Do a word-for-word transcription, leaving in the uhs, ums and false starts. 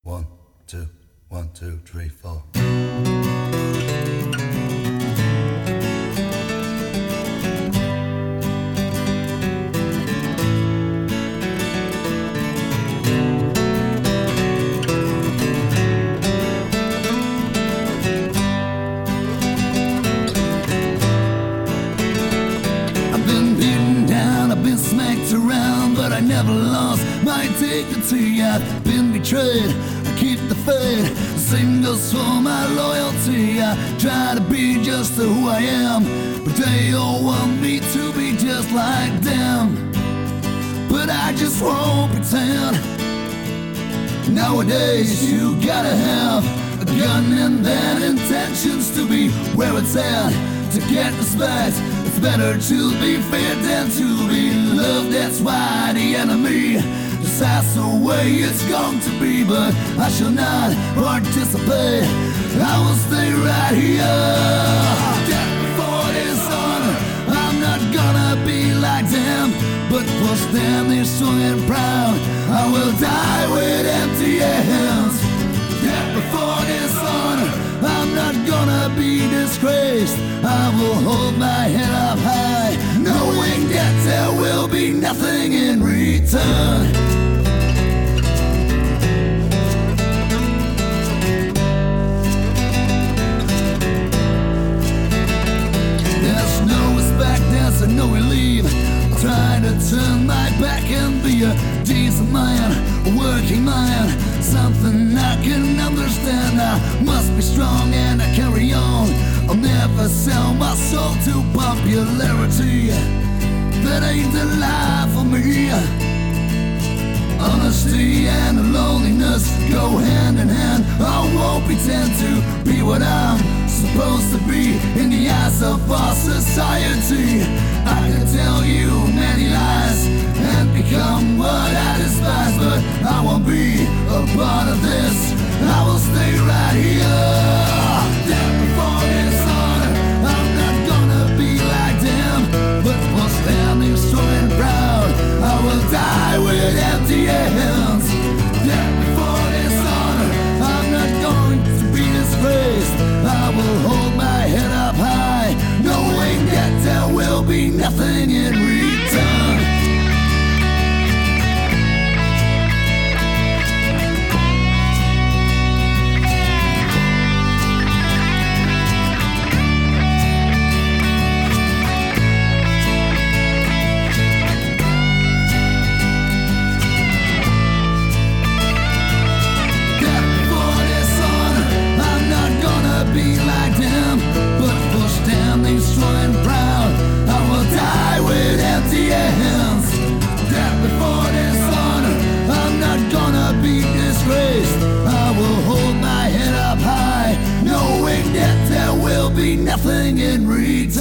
One, two, one, two, three, four. I've been beaten down, I've been smacked around, but I never lost my dignity. I've been betrayed, I keep the faith. The same goes for my loyalty. I try to be just who I am, but they all want me to be just like them. But I just won't pretend. Nowadays you gotta have a gun and then intentions to be where it's at. To get respect, it's better to be fair than to be loved. That's why the enemy decides the way it's going to be. But I shall not participate, I will stay right here. Death before dishonor, I'm not gonna be like them, but will stand there strong and proud. I will die with empty hands. Death before dishonor, I'm not gonna be disgraced. I will hold my head up high, knowing that there will be nothing in return. There's no respect, there's no relief. I'm trying to turn my back and be a decent man, a working man, something I can understand. I must be strong and I carry on. I'll never sell my soul to popularity. That ain't the life for me. Honesty and loneliness go hand in hand. I won't pretend to be what I'm supposed to be in the eyes of our society. I can tell you many lies and become what I despise, but I won't be a part of this. I will stay right here. Death before dishonor, I'm not gonna be like them, but will stand there strong and proud. I will die with empty hands. Death before dishonor, I'm not going to be disgraced. I will hold my head up high, knowing that there will be nothing in return. Strong and proud, I will die with empty hands. Death before dishonor, I'm not gonna be disgraced. I will hold my head up high, knowing that there will be nothing in return.